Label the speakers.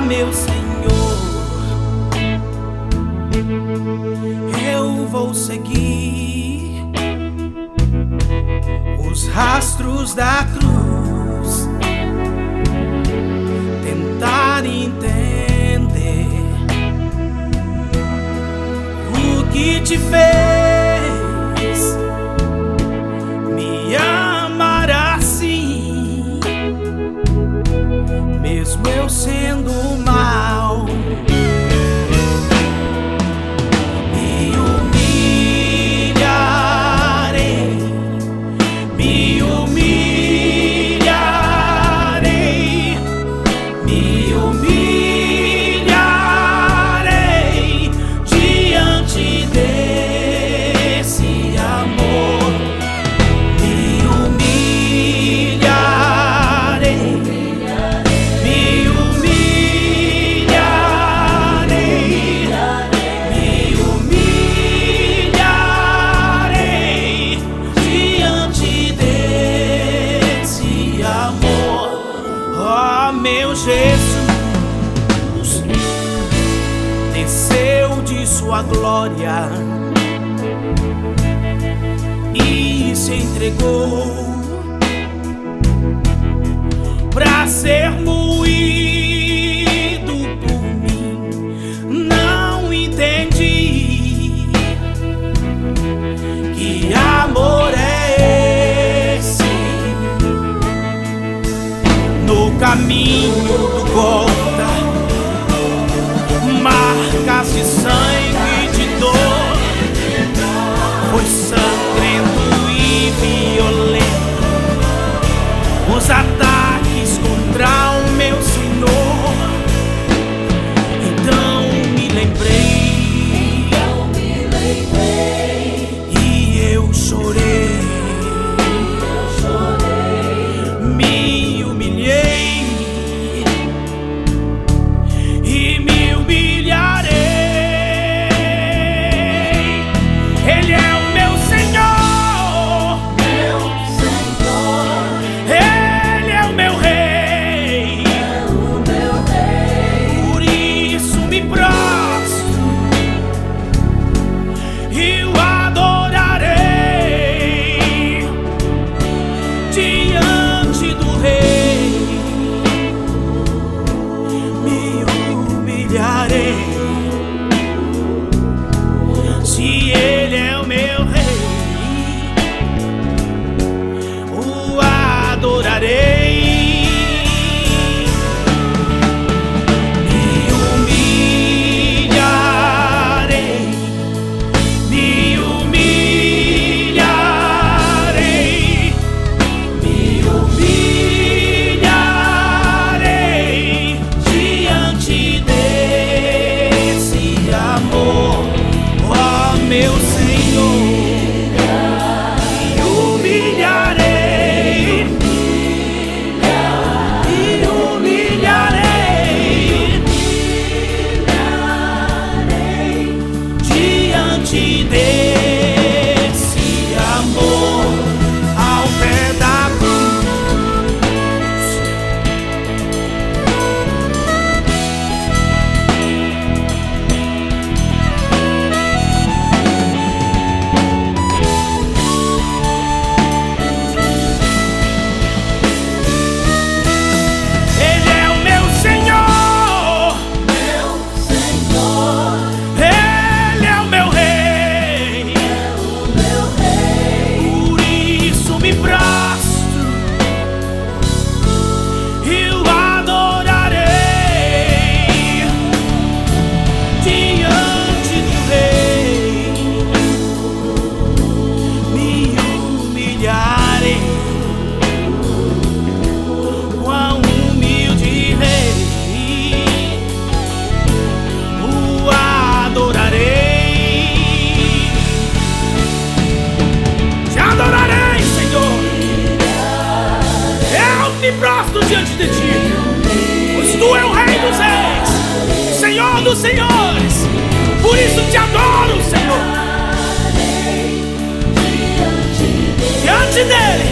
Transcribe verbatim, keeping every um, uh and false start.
Speaker 1: meu Senhor, eu vou seguir os rastros da cruz, tentar entender o que te fez me amar assim, mesmo eu sendo mal. Me humilharei, me humilharei, me humilharei diante desse amor. Me humilharei, me humilharei, me humilharei diante desse amor. Ó meu Jesus, desceu de sua glória e se entregou pra ser moído por mim. Não entendi que amor é esse. No caminho do Gólgota, marcas de sangue e de dor, foi sangrento e violento os ataques contra o meu Senhor. Então me lembrei, e eu chorei, me humilhei e me humilharei. Ele é o meu Senhor, Ele é o meu Rei, por isso me prostro e o adorarei diante do Rei. Me humilharei, se Ele é o meu Rei, o adorarei. Me humilharei, me humilharei, me humilharei diante desse amor. Ó meu Senhor, me humilharei, me humilharei diante desse amor, ao pé da cruz. Ele é o meu Senhor, Ele é o meu Rei, por isso me prostro e o adorarei diante do Rei. Me humilharei, quão humilde Rei, o adorarei. Te adorarei, Senhor, eu me prostro diante de ti, pois tu é o Rei dos Reis, Senhor dos Senhores. Por isso te adoro, Senhor. Diante dele